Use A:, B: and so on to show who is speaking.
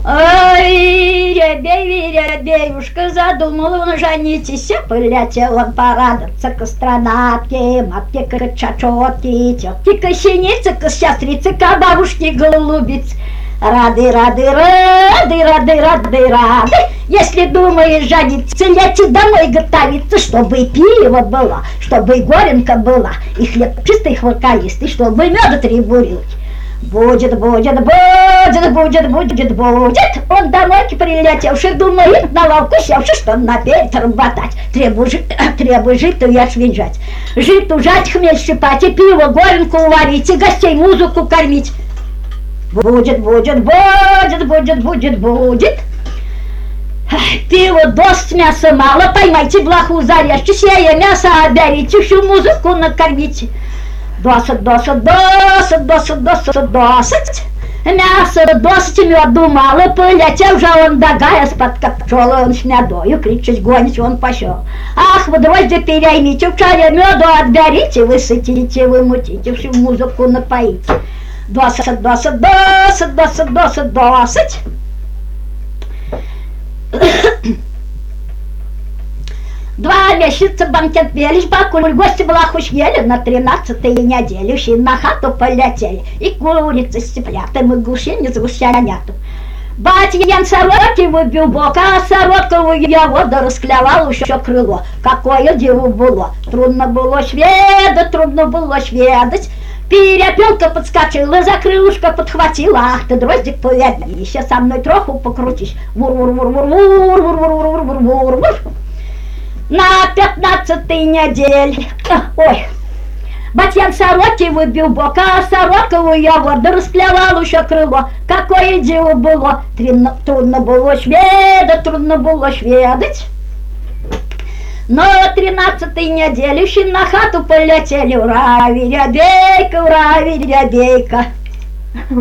A: Ой, рябей-рябеюшка, задумал он женитесь, полетел он порадоваться к астронавтке, матке к чачотке, тетке к синице, к сестрице, к бабушке голубиц. Рады, рады, рады, рады, рады, рады. Если думаешь жениться, лети домой готовиться, чтобы и пиво было, чтобы и горенка была, и хлеб чистый хвакалистый, чтобы меда 3 бурилки. Будет, будет, будет, будет, будет, будет. Он домой прилетевший, думает, на лавку севший, что наперед работать. Требуй житу и отшвинжать. Житу жать, хмель щипать, и пиво, горенку уварить, и гостей музыку кормить. Будет, будет, будет, будет, будет, будет. Пиво дост, мяса мало, поймайте блоху, зарежьте, сея мясо оберите, всю музыку накормите. Досыть, досыть, досыть, досыть, досыть, досыть. Мясо досыть, меду мало, полетел же он до гая, спад пчелы он с медою, кричать гонить он пошел. Ах, вы дрожжи переймите, в чаре меду отберите, высытите, вымутите, всю музыку напоите. Досыть, досыть, досыть, досыть, досыть, досыть. 2 месяца банкет пелись, бакуль гости блаху съели, на 13-й неделю щи на хату полетели, и курицы с цыплятами, и гусениц гусяняту. Батя Ян сороки выбил бок, а сородкову его да расклевал еще крыло. Какое дело было, трудно было шведать, трудно было шведать. Перепелка подскочила, за крылышко подхватила. Ах ты, дроздик, поведай, еще со мной троху покрутись. Вур-вур-вур-вур-вур-вур-вур-вур-вур-вур. На 15-й неделе, ой, Батьян сороки выбил бок, а сорокову его да расклевал еще крыло. Какое дело было, трудно было шведать, трудно было шведать. Но 13-й неделю щи на хату полетели. Ура, верябейка, ура, верябейка.